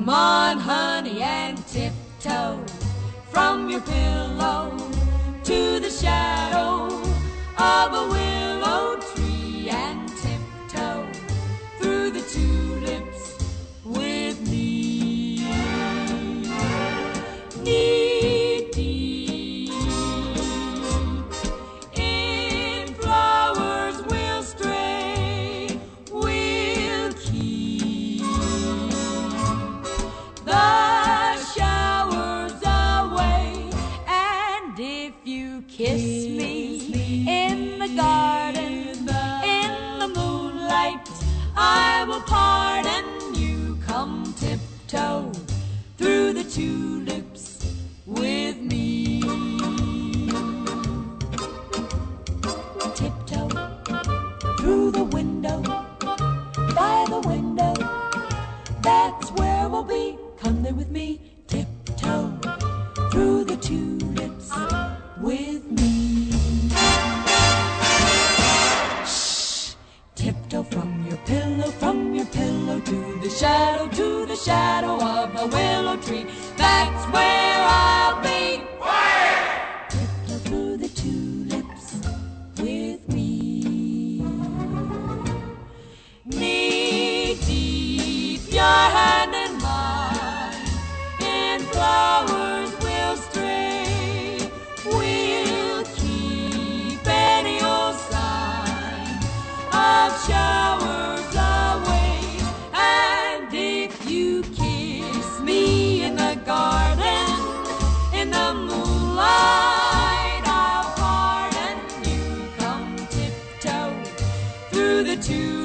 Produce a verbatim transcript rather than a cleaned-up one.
Come on, honey, and tiptoe from your pillow to the shadow of a willow tree, and tiptoe through the tulips with me. Knee deep in flowers we'll stray, we'll keep the showers away, and if you kiss me in the garden, in the moonlight, I will pardon you. Come tiptoe through the tulips with me. Tiptoe through the window, by the window, that's where we'll be. Come there with me. Tiptoe through the tulips with me. Shh! Tiptoe from your pillow, from your pillow to the shadow, to the shadow of a willow tree. That's where I'll be. Where? Tiptoe through the tulips with me. Knee deep, your hand in mine, in flowers we'll stray, we'll keep any old sign of showers away, and if you kiss me in the garden, in the moonlight, I'll pardon you. Come tiptoe through the tulips